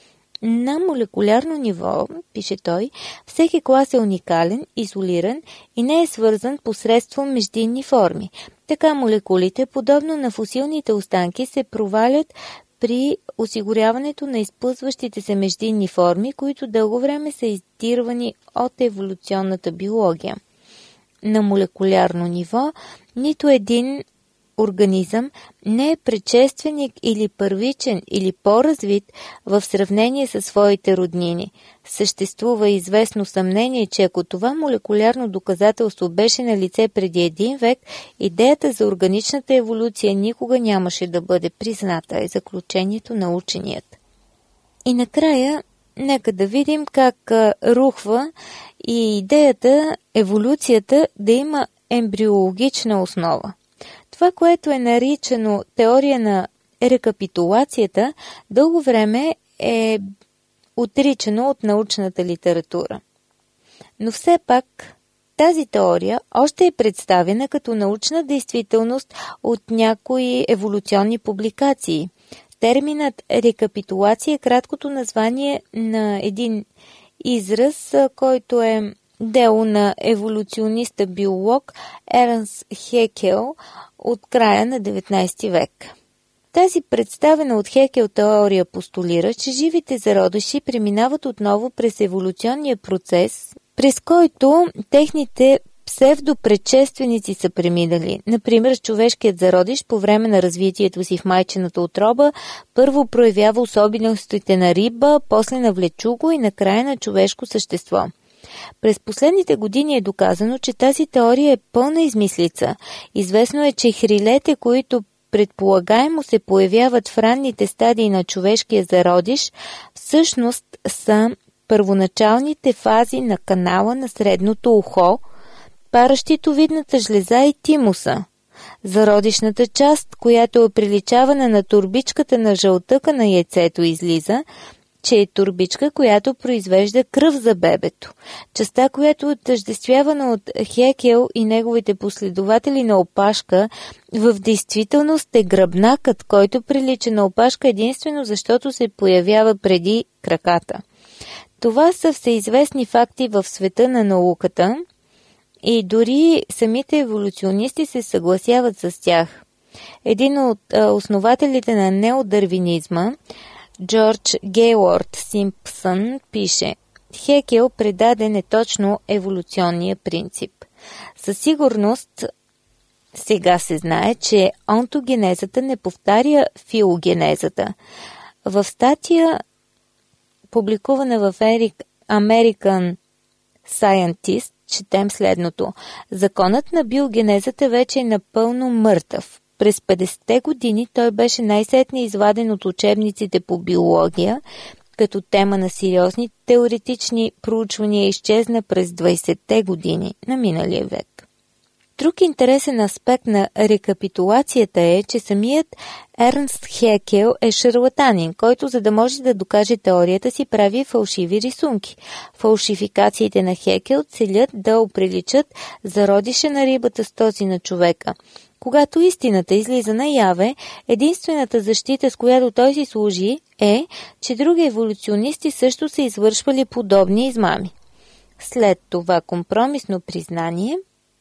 Speaker 3: На молекулярно ниво, пише той, всеки клас е уникален, изолиран и не е свързан посредством междинни форми. Така молекулите, подобно на фосилните останки, се провалят при осигуряването на изплъзващите се междинни форми, които дълго време са издирвани от еволюционната биология. На молекулярно ниво нито един организъм не е предшественик или първичен или по-развит в сравнение със своите роднини. Съществува известно съмнение, че ако това молекулярно доказателство беше на лице преди 1 век, идеята за органичната еволюция никога нямаше да бъде призната, е заключението на ученият. И накрая, нека да видим как рухва и идеята еволюцията да има ембриологична основа. Това, което е наричано теория на рекапитулацията, дълго време е отричано от научната литература. Но все пак тази теория още е представена като научна действителност от някои еволюционни публикации. Терминът рекапитулация е краткото название на един израз, който е дело на еволюциониста-биолог Ернст Хекел от края на 19 век. Тази представена от Хекел теория постулира, че живите зародиши преминават отново през еволюционния процес, през който техните псевдопредшественици са преминали. Например, човешкият зародиш по време на развитието си в майчината утроба първо проявява особеностите на риба, после на влечуго и накрая на човешко същество. През последните години е доказано, че тази теория е пълна измислица. Известно е, че хрилете, които предполагаемо се появяват в ранните стадии на човешкия зародиш, всъщност са първоначалните фази на канала на средното ухо, паращитовидната жлеза и тимуса. Зародишната част, която е приличавана на турбичката на жълтъка на яйцето, излиза, че е турбичка, която произвежда кръв за бебето. Частта, която е отъждествявана от Хекел и неговите последователи на опашка, в действителност е гръбнакът, който прилича на опашка единствено защото се появява преди краката. Това са всеизвестни факти в света на науката и дори самите еволюционисти се съгласяват с тях. Един от основателите на неодървинизма, Джордж Гейлорд Симпсън, пише: Хекел предаде неточно еволюционния принцип. Със сигурност сега се знае, че онтогенезата не повтаря филогенезата. В статия, публикувана в American Scientist, четем следното: законът на биогенезата вече е напълно мъртъв. През 50-те години той беше най-сетне изваден от учебниците по биология, като тема на сериозни теоретични проучвания изчезна през 20-те години на миналия век. Друг интересен аспект на рекапитулацията е, че самият Ернст Хекел е шарлатанин, който, за да може да докаже теорията си, прави фалшиви рисунки. Фалшификациите на Хекел целят да оприличат зародиша на рибата с този на човека. Когато истината излиза наяве, единствената защита, с която той си служи, е, че други еволюционисти също са извършвали подобни измами. След това компромисно признание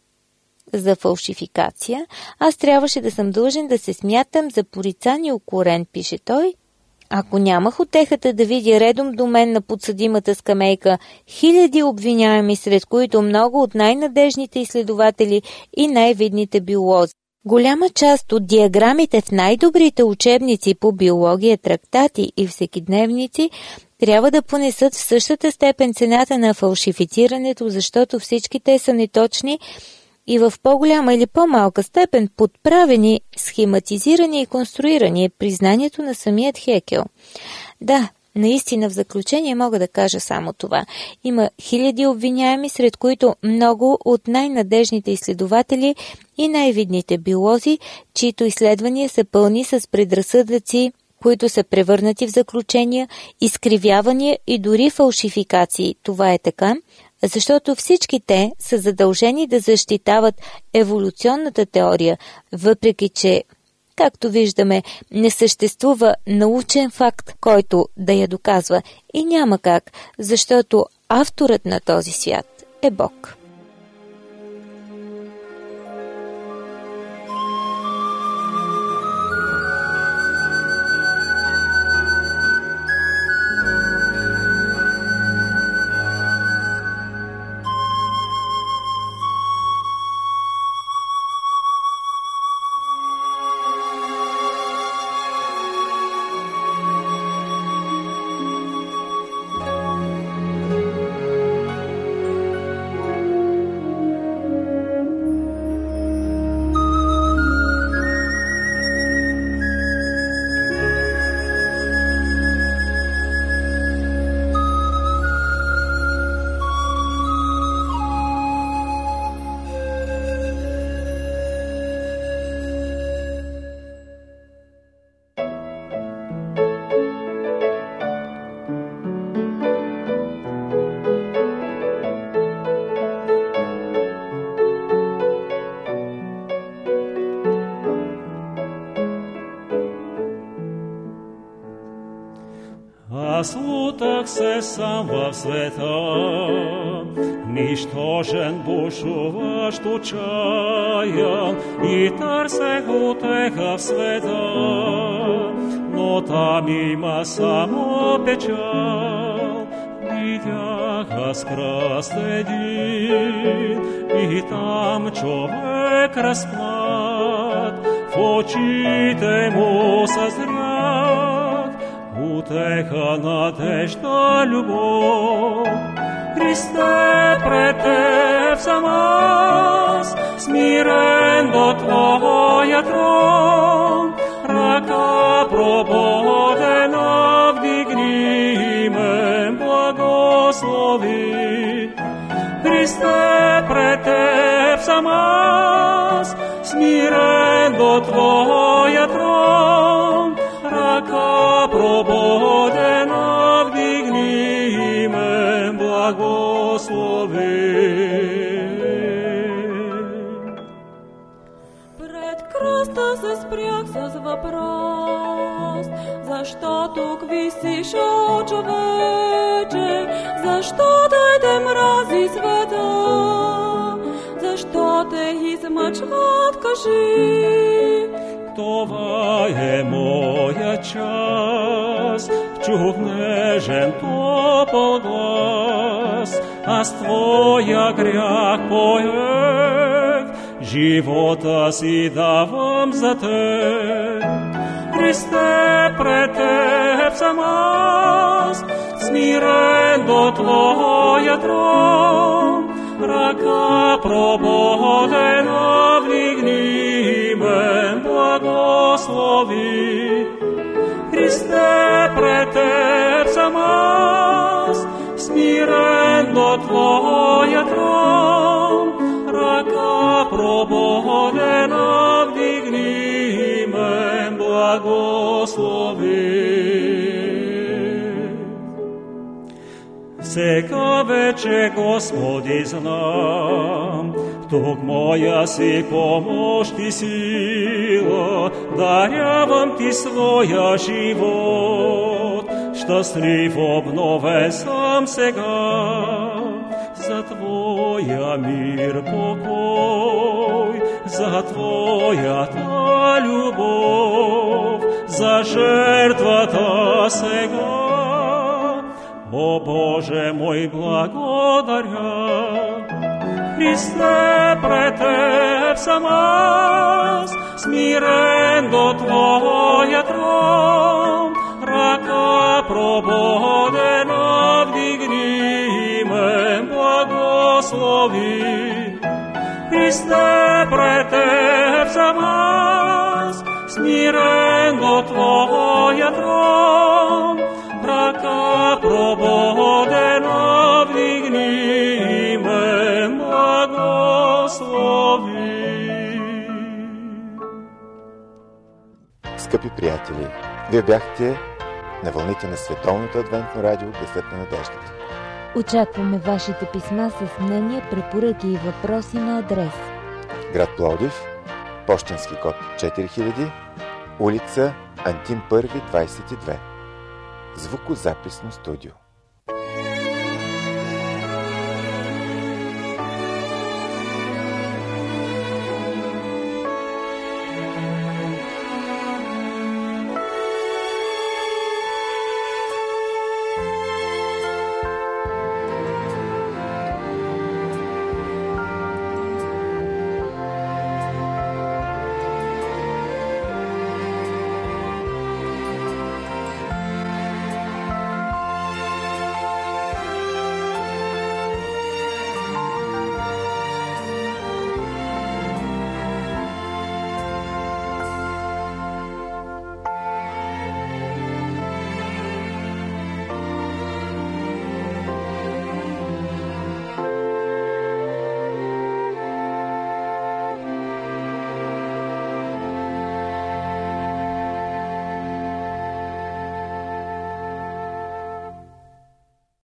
Speaker 3: за фалшификация, аз трябваше да съм длъжен да се смятам за порицан и укорен, пише той. Ако нямах утехата да видя редом до мен на подсъдимата скамейка хиляди обвиняеми, сред които много от най-надежните изследователи и най-видните биолози. Голяма част от диаграмите в най-добрите учебници по биология, трактати и всекидневници трябва да понесат в същата степен цената на фалшифицирането, защото всички те са неточни и в по-голяма или по-малка степен подправени, схематизирани и конструирани е признанието на самият Хекел. Да, наистина в заключение мога да кажа само това. Има хиляди обвиняеми, сред които много от най-надежните изследователи и най-видните биолози, чието изследвания са пълни с предразсъдъци, които са превърнати в заключения, изкривявания и дори фалшификации. Това е така, защото всички те са задължени да защитават еволюционната теория, въпреки че, както виждаме, не съществува научен факт, който да я доказва, и няма как, защото авторът на този свят е Бог.
Speaker 9: Аз лутах се сам в света, нищожен, бушуващ, отчаян, и търсех утеха в света, но там има само печал. Видях аз кръст един, и там човек разпнат, в очите му съзрях утеха, надежда, любов. Христе, пред Теб съм аз, смирен до Твоя трон, ръка прободена вдигни ме, благослови. Христе, пред Теб съм аз, смирен до Твоя трон, ръка прободена вдигни ме, благослови.
Speaker 5: Пред кръста се спрях с въпрос: защо тук висиш, о човече? Защо те мрази света? Защо те измъчват, кажи?
Speaker 9: Това е моя час, чух нежен топъл глас, аз Твоя грях поех, живота си давам за Теб. Христе, пред Теб съм аз, смирен до Твоя трон, ръка прободена вдигни ме, благослови. Христе, пред Теб съм аз, смирен до Твоя трон, ръка прободена вдигни ме, благослови. Сега вече, Господи, знам, тук моя си помощ и сила, дарявам Ти своя живот, щастлив обновен съм сега, за Твоя мир, покой, за Твоята любов, за жертвата сега. О Боже мой, благодаря. Христе, пред Теб съм аз, смирен до Твоя трон, ръка прободена вдигни ме, благослови. Христе, пред Теб съм аз, смирен до Твоя трон, ръка прободена вдигни ме, благослови.
Speaker 1: Скъпи приятели, вие бяхте на вълните на Световното адвентно радио Гласът на надеждата.
Speaker 2: Очакваме вашите писма с мнения, препоръки и въпроси на адрес:
Speaker 1: град Пловдив, пощенски код 4000, улица Антим Първи, 22. Звукозаписно студио.